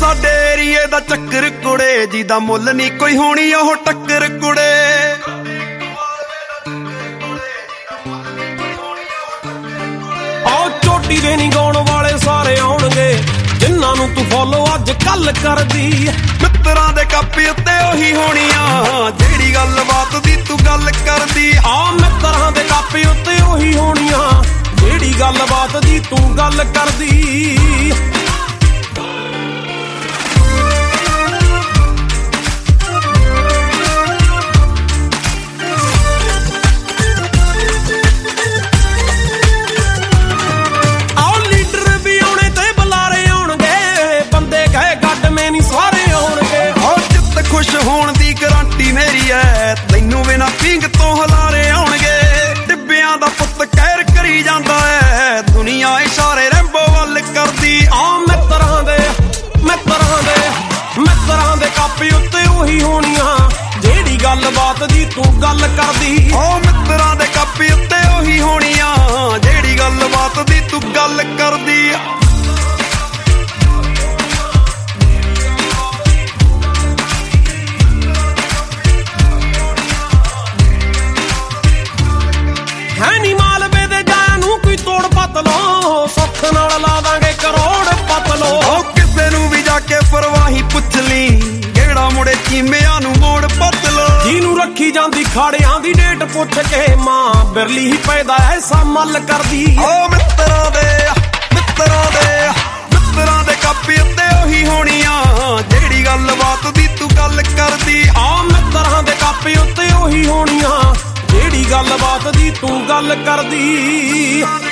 ਸਾਡੇ ਏਰੀਏ ਦਾ ਚੱਕਰ ਕੁੜੇ, ਜਿਹਦਾ ਮੁੱਲ ਨਹੀਂ ਕੋਈ ਹੋਣੀ ਉਹ ਟੱਕਰ ਕੁੜੇ। ਆਹ ਚੋਟੀ ਦੇ ਨੀ ਗਾਉਣ ਵਾਲੇ ਸਾਰੇ ਆਉਣਗੇ, ਜਿਨ੍ਹਾਂ ਨੂੰ ਤੂੰ ਫੋਲੋ ਅੱਜ ਕੱਲ ਕਰਦੀ। ਮਿੱਤਰਾਂ ਦੇ ਕਾਪੀ ਉੱਤੇ ਉਹੀ ਹੋਣੀਆਂ, ਜਿਹੜੀ ਗੱਲਬਾਤ ਦੀ ਤੂੰ ਗੱਲ ਕਰਦੀ। ਆਹ ਮਿੱਤਰਾਂ ਦੇ ਕਾਪੀ ਉੱਤੇ ਉਹੀ ਹੋਣੀਆਂ, ਜਿਹੜੀ ਗੱਲਬਾਤ ਦੀ ਤੂੰ ਗੱਲ ਕਰਦੀ। ਖੁਸ਼ ਹੋਣ ਦੀ ਗਰੰਟੀ ਮੇਰੀ ਐ, ਤੈਨੂੰ ਬਿਨਾ ਪੀਂਗ ਤੋਂ ਹਲਾਰੇ ਆਉਣਗੇ। ਟਿੱਬਿਆਂ ਦਾ ਪੁੱਤ ਕਹਿਰ ਕਰੀ ਜਾਂਦਾ ਐ, ਦੁਨੀਆ ਇਸ਼ਾਰੇ ਰੈਂਬੋ ਵੱਲ ਕਰਦੀ। ਆ ਮਿੱਤਰਾਂ ਦੇ ਕਾਪੀ ਉੱਤੇ ਉਹੀ ਹੋਣੀਆਂ, ਜਿਹੜੀ ਗੱਲਬਾਤ ਦੀ ਤੂੰ ਗੱਲ ਕਰਦੀ। ਓ ਮਿੱਤਰਾਂ ਦੇ ਕਾਪੀ ਉੱਤੇ ਉਹੀ ਹੋਣੀਆਂ, ਜਿਹੜੀ ਗੱਲਬਾਤ ਦੀ ਤੂੰ ਗੱਲ ਕਰਦੀ। ਹੈ ਨੀ ਮਾਲਵੇ ਦੇ ਜਾਇਆ ਨੂੰ ਕੋਈ ਤੋੜ ਪੱਤ ਲੋ, ਸੁੱਖ ਨਾਲ ਲਾ ਦਾਂਗੇ ਕਰੋੜ ਪੱਤ ਲੋ। ਓ ਕਿਸੇ ਨੂੰ ਵੀ ਜਾ ਕੇ ਫਰਵਾਹੀ ਪੁੱਛ ਲਈ, ਕਿਹੜਾ ਮੁੜੇ ਚੀਮਿਆਂ ਨੂੰ ਮੋੜ ਪੱਤ ਲੋ। ਜਿਹਨੂੰ ਰੱਖੀ ਜਾਂਦੀ ਖਾੜਿਆਂ ਦੀ ਡੇਟ ਪੁੱਛ ਕੇ, ਮਾਂ ਬਿਰਲੀ ਹੀ ਪੈਦਾ ਐਸਾ ਮੱਲ ਕਰਦੀ। ਓ ਮਿੱਤਰਾਂ ਦੇ ਕਾਪੀ ਉੱਤੇ ਉਹੀ ਹੋਣੀਆਂ, ਜਿਹੜੀ ਗੱਲਬਾਤ ਦੀ ਤੂੰ ਗੱਲ ਕਰਦੀ। ਆ ਮਿੱਤਰਾਂ ਦੇ ਕਾਪੀ ਉੱਤੇ ਉਹੀ ਹੋਣੀਆਂ, ਜਿਹੜੀ ਗੱਲਬਾਤ ਦੀ ਤੂੰ ਗੱਲ ਕਰਦੀ।